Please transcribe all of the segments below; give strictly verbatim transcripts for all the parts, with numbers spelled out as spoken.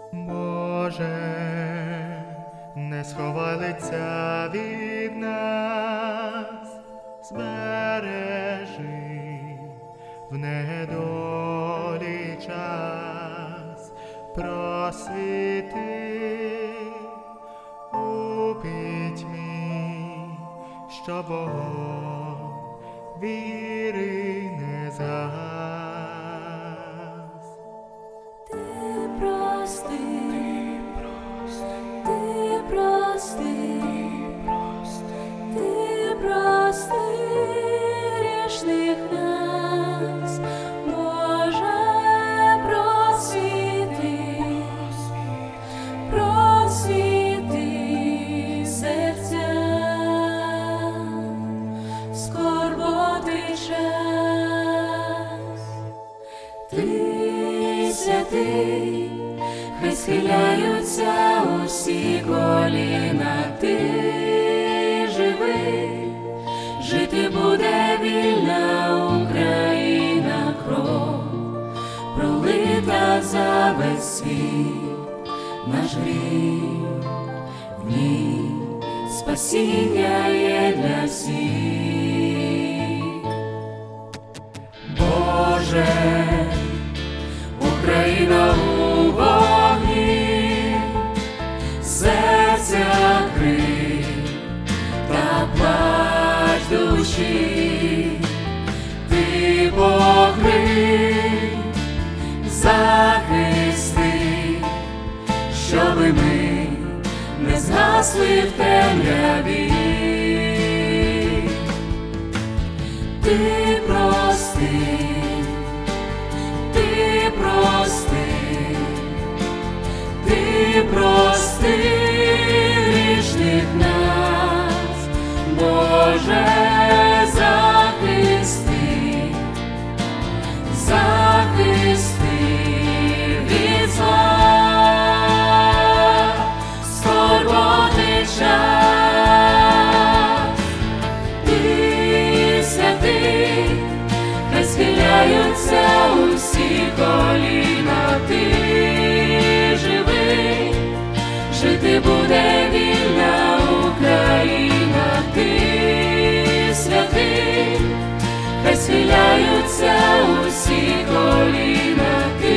Боже, не сховай лиця від нас, збережи в недолі час, просвіти у пітьмі, що вогонь віри не згас. Ти прости, ти прости, ти прости грішних нас, Боже, просвіти, просвіти серця, скорботи час. Ти святий, хай схиляються усі коліна, ти живий, жити буде вільна Україна, кров пролита за весь світ, наш гріх, в ній спасіння є для всіх. Боже, Україна у вогні, серця крик та плач душі, ти покрий, захисти, щоби ми не згасли в темряві. Ти прости, ти прости, ти прости грішних нас, Боже, захисти, захисти від зла, скорботи час. Ти святий, хай схиляються усі коліна, ти живий, жити буде вільна Україна, ти святий, хай схиляються усі коліна, ти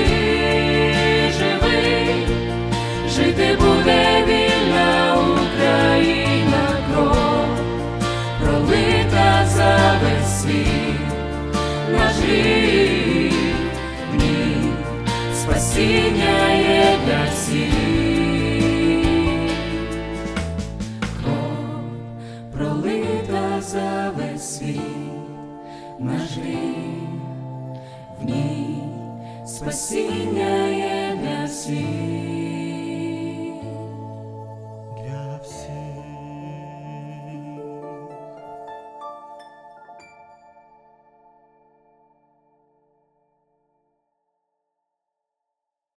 живий, жити буде вільна Україна, кров пролита за весь світ, наш гріх, в ній спасіння є для всіх. Кров пролита за весь світ, наш гріх, в ній спасіння є для всіх.